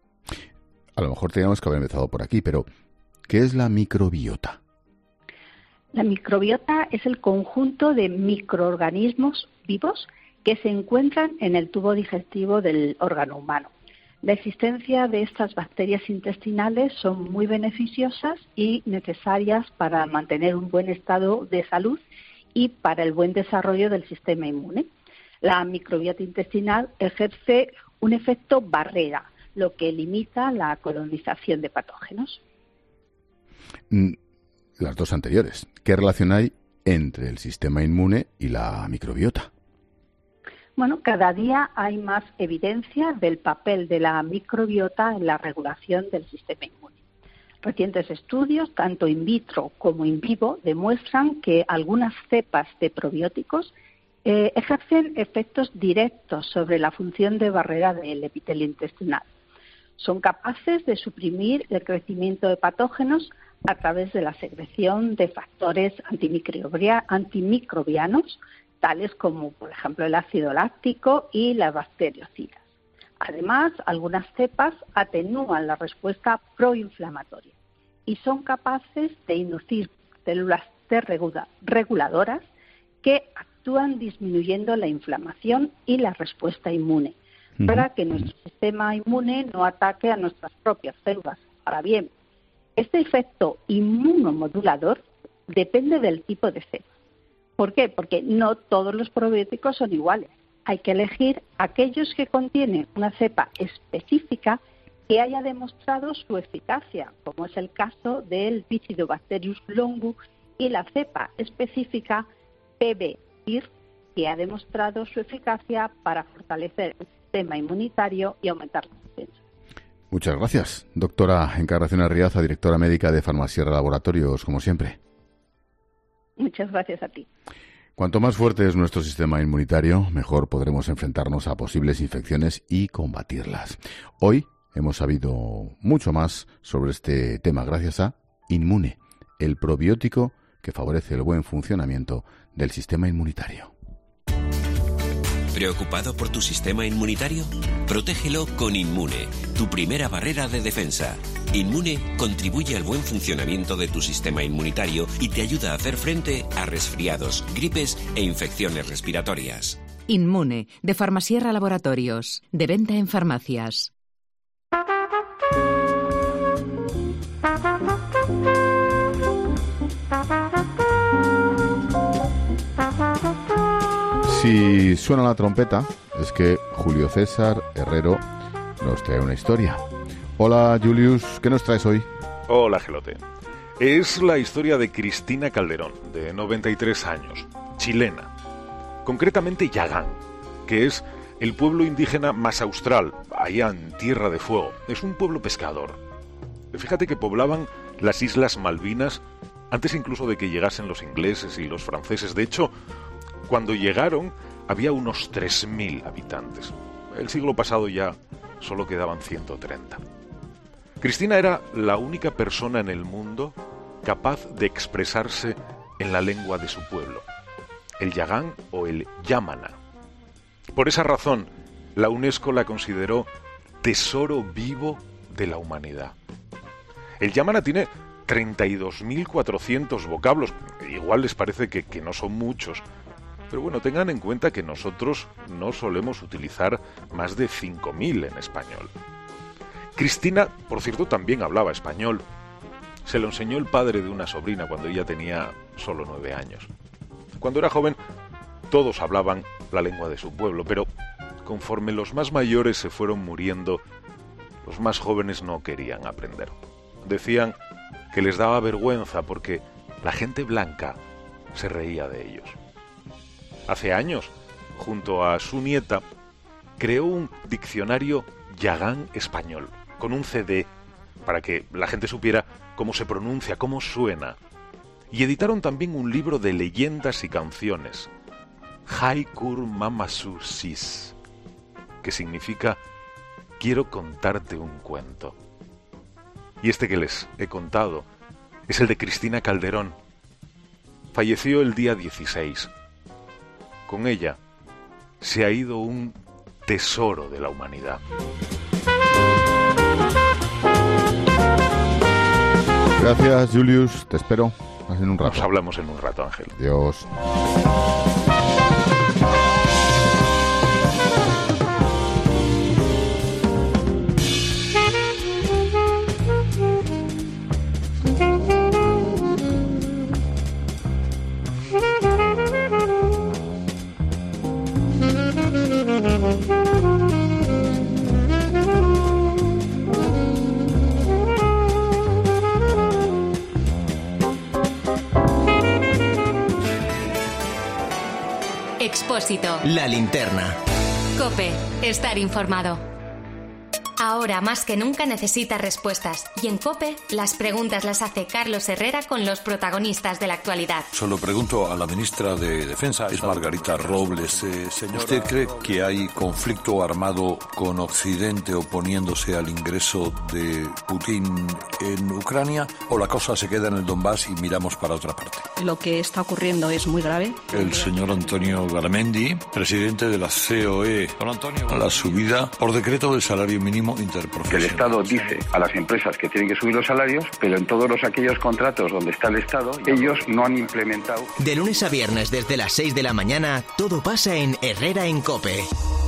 A lo mejor teníamos que haber empezado por aquí, pero ¿qué es la microbiota? La microbiota es el conjunto de microorganismos vivos que se encuentran en el tubo digestivo del órgano humano. La existencia de estas bacterias intestinales son muy beneficiosas y necesarias para mantener un buen estado de salud y para el buen desarrollo del sistema inmune. La microbiota intestinal ejerce un efecto barrera, lo que limita la colonización de patógenos. Las dos anteriores. ¿Qué relación hay entre el sistema inmune y la microbiota? Bueno, cada día hay más evidencia del papel de la microbiota en la regulación del sistema inmune. Recientes estudios, tanto in vitro como in vivo, demuestran que algunas cepas de probióticos eh, ejercen efectos directos sobre la función de barrera del epitelio intestinal. Son capaces de suprimir el crecimiento de patógenos a través de la secreción de factores antimicrobia- antimicrobianos, tales como, por ejemplo, el ácido láctico y las bacteriocidas. Además, algunas cepas atenúan la respuesta proinflamatoria y son capaces de inducir células T reguladoras que actúan disminuyendo la inflamación y la respuesta inmune, uh-huh. para que nuestro sistema inmune no ataque a nuestras propias células. Ahora bien, este efecto inmunomodulador depende del tipo de cepa. ¿Por qué? Porque no todos los probióticos son iguales. Hay que elegir aquellos que contienen una cepa específica que haya demostrado su eficacia, como es el caso del Bifidobacterius longus y la cepa específica P B I R, que ha demostrado su eficacia para fortalecer el sistema inmunitario y aumentar la defensa. Muchas gracias, doctora Encarnación Arriaza, directora médica de Farmasierra Laboratorios, como siempre. Muchas gracias a ti. Cuanto más fuerte es nuestro sistema inmunitario, mejor podremos enfrentarnos a posibles infecciones y combatirlas. Hoy hemos sabido mucho más sobre este tema gracias a Inmune, el probiótico que favorece el buen funcionamiento del sistema inmunitario. ¿Preocupado por tu sistema inmunitario? Protégelo con Inmune, tu primera barrera de defensa. Inmune contribuye al buen funcionamiento de tu sistema inmunitario y te ayuda a hacer frente a resfriados, gripes e infecciones respiratorias. Inmune, de Farmasierra Laboratorios, de venta en farmacias. Si suena la trompeta, es que Julio César Herrero nos trae una historia. Hola, Julius, ¿qué nos traes hoy? Hola, Gelote. Es la historia de Cristina Calderón, de noventa y tres años, chilena, concretamente Yagán. que es el pueblo indígena más austral, allá en Tierra de Fuego. Es un pueblo pescador. Fíjate que poblaban las Islas Malvinas antes incluso de que llegasen los ingleses y los franceses. De hecho, cuando llegaron había unos tres mil habitantes. El siglo pasado ya solo quedaban ciento treinta. Cristina era la única persona en el mundo capaz de expresarse en la lengua de su pueblo, el yagán o el yámana. Por esa razón, la UNESCO la consideró tesoro vivo de la humanidad. El yámana tiene treinta y dos mil cuatrocientos vocablos. Igual les parece que, que no son muchos, pero bueno, tengan en cuenta que nosotros no solemos utilizar más de cinco mil en español. Cristina, por cierto, también hablaba español. Se lo enseñó el padre de una sobrina cuando ella tenía solo nueve años. Cuando era joven, todos hablaban la lengua de su pueblo, pero conforme los más mayores se fueron muriendo, los más jóvenes no querían aprender. Decían que les daba vergüenza porque la gente blanca se reía de ellos. Hace años, junto a su nieta, creó un diccionario yagán español, con un ce de, para que la gente supiera cómo se pronuncia, cómo suena. Y editaron también un libro de leyendas y canciones, Haikur Mamasu Sis, que significa quiero contarte un cuento. Y este que les he contado es el de Cristina Calderón. Falleció el día dieciséis. Con ella se ha ido un tesoro de la humanidad. Gracias, Julius. Te espero en un rato. Nos hablamos en un rato, Ángel. Adiós. Expósito. La linterna. COPE. Estar informado. Ahora más que nunca necesita respuestas. Y en COPE, las preguntas las hace Carlos Herrera con los protagonistas de la actualidad. Solo pregunto a la ministra de Defensa, es Margarita Robles. Eh, señora... ¿Usted cree que hay conflicto armado con Occidente oponiéndose al ingreso de Putin en Ucrania? ¿O la cosa se queda en el Donbass y miramos para otra parte? Lo que está ocurriendo es muy grave. El señor Antonio Garamendi, presidente de la C O E. Don Antonio. La subida por decreto del salario mínimo interprofesional. Que el Estado dice a las empresas que tienen que subir los salarios, pero en todos los aquellos contratos donde está el Estado, ellos no han implementado. De lunes a viernes desde las seis de la mañana, todo pasa en Herrera en COPE.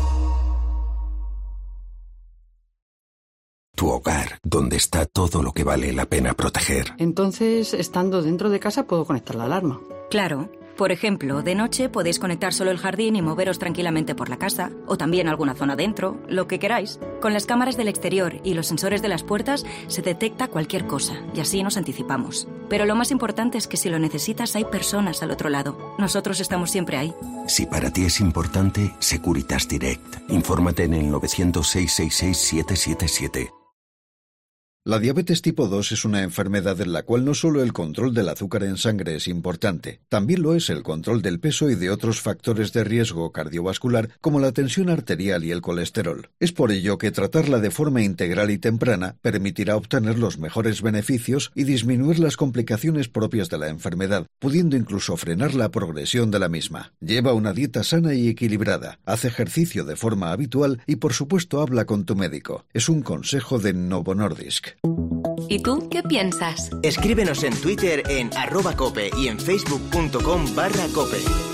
Tu hogar, donde está todo lo que vale la pena proteger. Entonces, estando dentro de casa, puedo conectar la alarma. Claro. Por ejemplo, de noche podéis conectar solo el jardín y moveros tranquilamente por la casa, o también alguna zona dentro, lo que queráis. Con las cámaras del exterior y los sensores de las puertas se detecta cualquier cosa, y así nos anticipamos. Pero lo más importante es que si lo necesitas hay personas al otro lado. Nosotros estamos siempre ahí. Si para ti es importante, Securitas Direct. Infórmate en el novecientos, seiscientos sesenta y seis, siete siete siete. La diabetes tipo dos es una enfermedad en la cual no solo el control del azúcar en sangre es importante, también lo es el control del peso y de otros factores de riesgo cardiovascular como la tensión arterial y el colesterol. Es por ello que tratarla de forma integral y temprana permitirá obtener los mejores beneficios y disminuir las complicaciones propias de la enfermedad, pudiendo incluso frenar la progresión de la misma. Lleva una dieta sana y equilibrada, haz ejercicio de forma habitual y por supuesto habla con tu médico. Es un consejo de Novo Nordisk. ¿Y tú qué piensas? Escríbenos en Twitter en arroba cope y en facebook.com barra cope.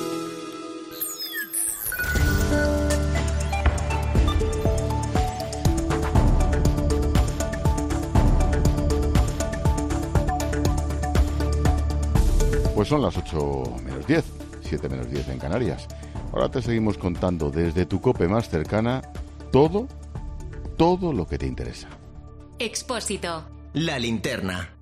Pues son las ocho menos diez, siete menos diez en Canarias. Ahora te seguimos contando desde tu COPE más cercana todo, todo lo que te interesa. Expósito. La linterna.